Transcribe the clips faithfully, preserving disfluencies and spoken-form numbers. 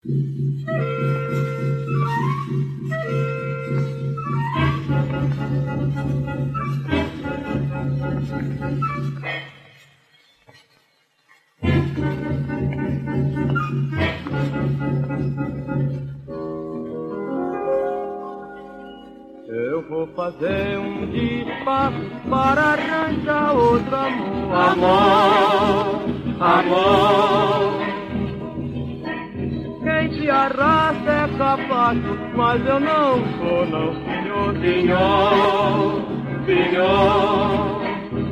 Eu vou fazer um dispasso para arranjar outro amor. Amor, amor. Quem te arrasta é capaz, mas eu não sou não, senhor. Senhor, senhor.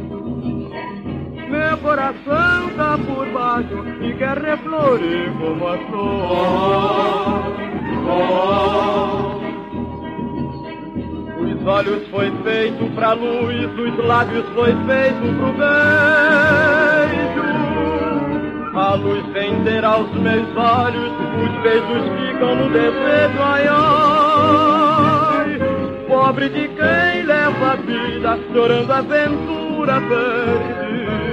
Meu coração tá por baixo e quer reflorir como a flor. Oh, oh. Os olhos foi feito pra luz, os lábios foi feito pro beijo. A luz renderá aos meus olhos, os beijos ficam no desejo, ai, ai. Pobre de quem leva a vida, chorando a aventura perdida.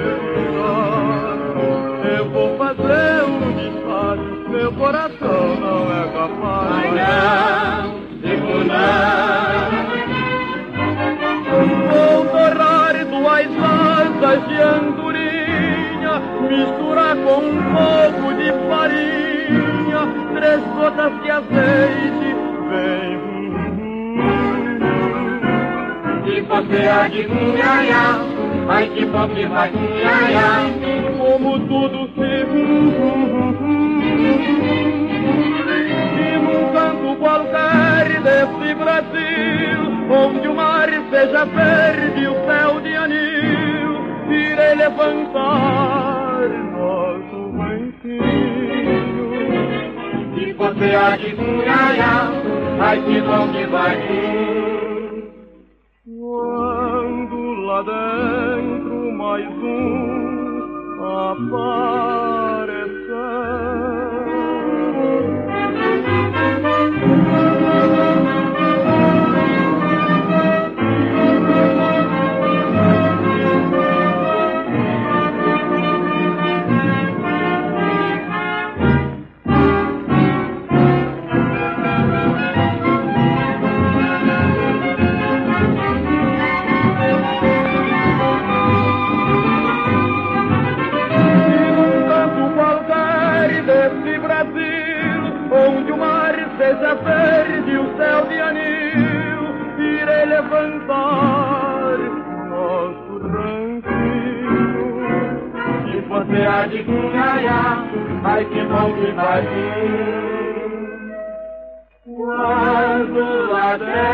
Eu vou fazer um disparo, meu coração não é capaz. Ai, não, digo não. Vou torrar duas asas de andorinha, misturar com um pouco de farinha, três gotas de azeite, vem. E você adivinha, ai que bom que vai, como tudo se... E num canto qualquer desse Brasil, onde o mar seja verde e o céu de anil, irei levantar nosso banquinho. e você adivinha, ai que bom que vai vir. Quando lá dentro mais um aparecer, onde o mar seja verde e o céu de anil, irei levantar nosso ranquinho. E você adivinha, ai que bom que vai vir. Quando lá dentro